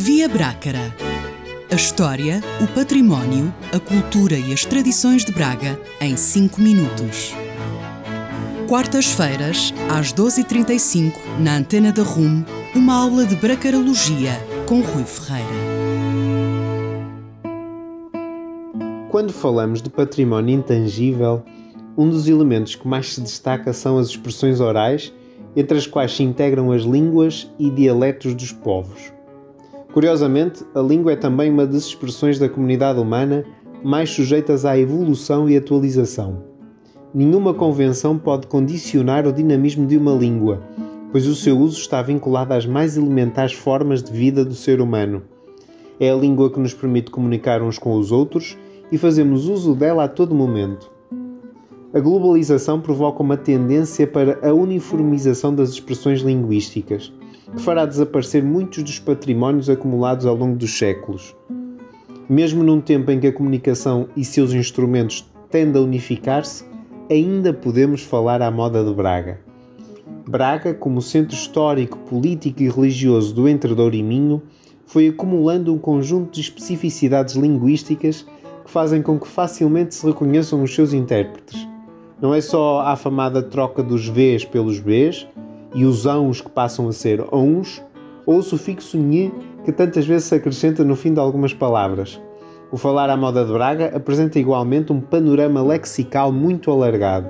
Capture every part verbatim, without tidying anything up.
Via Brácara. A história, o património, a cultura e as tradições de Braga em cinco minutos. Quartas-feiras, às doze e trinta e cinco, na Antena da R U M, uma aula de bracarologia com Rui Ferreira. Quando falamos de património intangível, um dos elementos que mais se destaca são as expressões orais, entre as quais se integram as línguas e dialetos dos povos. Curiosamente, a língua é também uma das expressões da comunidade humana mais sujeitas à evolução e atualização. Nenhuma convenção pode condicionar o dinamismo de uma língua, pois o seu uso está vinculado às mais elementares formas de vida do ser humano. É a língua que nos permite comunicar uns com os outros e fazemos uso dela a todo momento. A globalização provoca uma tendência para a uniformização das expressões linguísticas, que fará desaparecer muitos dos patrimónios acumulados ao longo dos séculos. Mesmo num tempo em que a comunicação e seus instrumentos tendem a unificar-se, ainda podemos falar à moda de Braga. Braga, como centro histórico, político e religioso do Entredouro e Minho, foi acumulando um conjunto de especificidades linguísticas que fazem com que facilmente se reconheçam os seus intérpretes. Não é só a afamada troca dos Vs pelos Bs e os ãos que passam a ser ons, ou o sufixo nhe que tantas vezes se acrescenta no fim de algumas palavras. O falar à moda de Braga apresenta igualmente um panorama lexical muito alargado.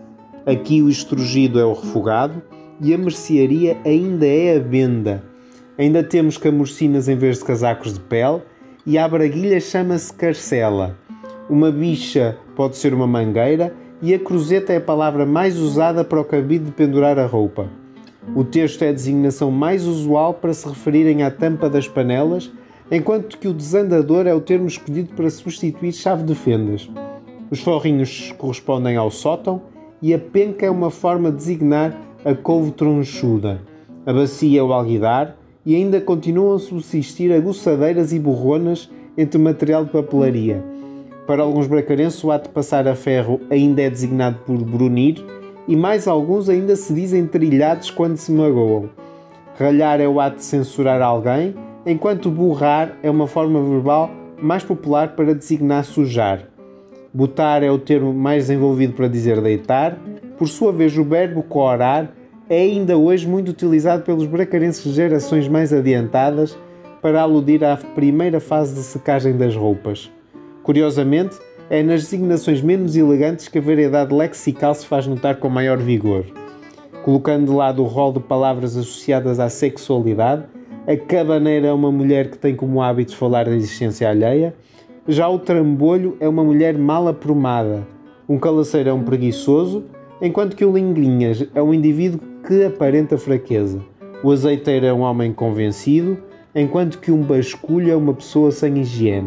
Aqui o estrugido é o refogado e a mercearia ainda é a venda. Ainda temos camurcinas em vez de casacos de pele e a braguilha chama-se carcela. Uma bicha pode ser uma mangueira e a cruzeta é a palavra mais usada para o cabide de pendurar a roupa. O texto é a designação mais usual para se referirem à tampa das panelas, enquanto que o desandador é o termo escolhido para substituir chave de fendas. Os forrinhos correspondem ao sótão e a penca é uma forma de designar a couve tronchuda. A bacia é o alguidar e ainda continuam a subsistir aguçadeiras e borronas entre material de papelaria. Para alguns bracarenses, o ato de passar a ferro ainda é designado por brunir e mais alguns ainda se dizem trilhados quando se magoam. Ralhar é o ato de censurar alguém, enquanto borrar é uma forma verbal mais popular para designar sujar. Botar é o termo mais desenvolvido para dizer deitar. Por sua vez, o verbo corar é ainda hoje muito utilizado pelos bracarenses de gerações mais adiantadas para aludir à primeira fase de secagem das roupas. Curiosamente, é nas designações menos elegantes que a variedade lexical se faz notar com maior vigor. Colocando de lado o rol de palavras associadas à sexualidade, a cabaneira é uma mulher que tem como hábito falar da existência alheia, já o trambolho é uma mulher mal aprumada, um calaceiro é um preguiçoso, enquanto que o lingrinhas é um indivíduo que aparenta fraqueza. O azeiteiro é um homem convencido, enquanto que um basculho é uma pessoa sem higiene.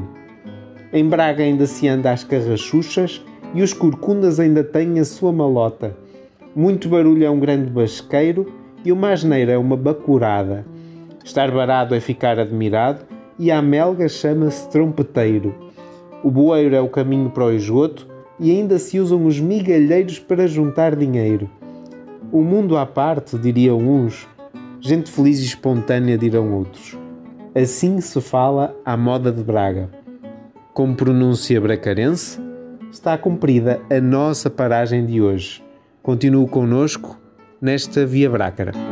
Em Braga ainda se anda às carrachuchas e os corcundas ainda têm a sua malota. Muito barulho é um grande basqueiro e uma asneira é uma bacurada. Estar barado é ficar admirado e a melga chama-se trompeteiro. O bueiro é o caminho para o esgoto e ainda se usam os migalheiros para juntar dinheiro. O mundo à parte, diriam uns, gente feliz e espontânea, dirão outros. Assim se fala à moda de Braga. Com pronúncia bracarense, está cumprida a nossa paragem de hoje. Continue connosco nesta Via Brácara.